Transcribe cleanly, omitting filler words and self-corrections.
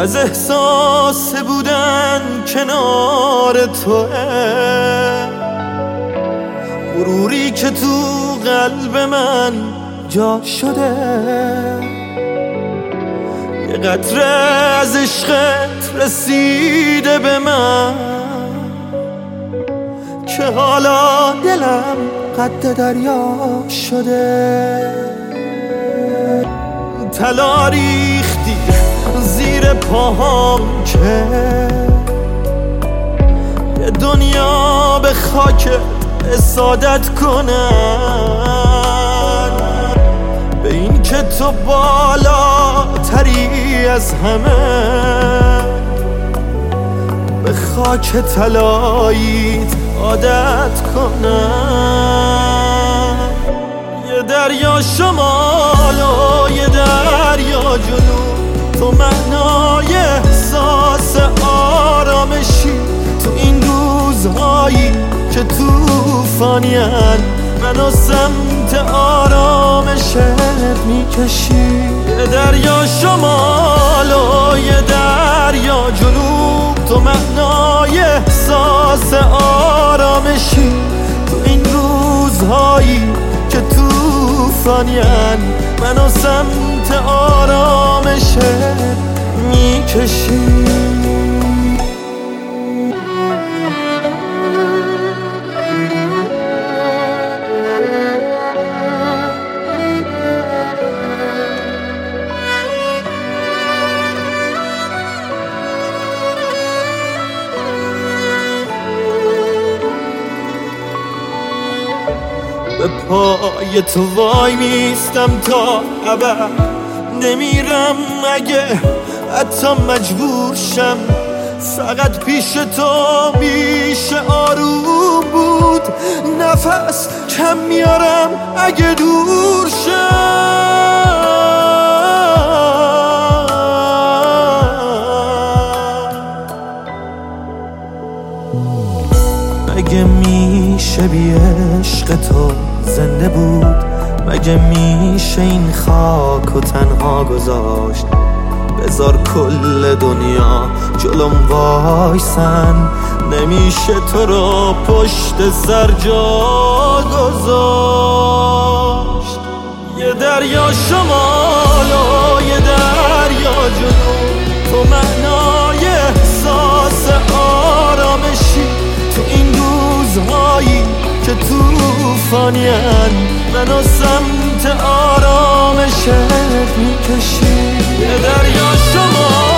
از احساس بودن کنار توه، غروری که تو قلب من جا شده، یه قطره از عشقت رسیده به من که حالا دلم قد دریا شده. طلا ریختی زیر پاهام که یه دنیا به خاک اسادت کنن، به این که تو بالاتری از همه، به خاک طلاییت عادت کنن. یه دریا شمال و یه دریا جنوب، تو معنای احساس آرامشی تو این روزهایی که توفانین منو سمت آرامشت میکشی. یه دریا شمال و یه دریا جنوب، تو معنای احساس آرامشی تو این روزهایی که توفانین منو سمت آرامشت میکشی. به پای تو وای میستم تا ابد، نمیرم اگه حتی مجبور شم، فقط پیش تو میشه آروم بود، نفس کم میارم اگه دور شم. مگه میشه بی عشق تو زنده بود؟ مگه میشه این خاک و تنها گذاشت؟ بذار کل دنیا جلوم وایسن، نمیشه تو رو پشت سر جا گذاشت. یه دریا شمال و یه دریا جنوب، تو معنای احساس آرامشی تو این روزهایی که توفانین منو سمت آرامشت میکشی. یه دریا شما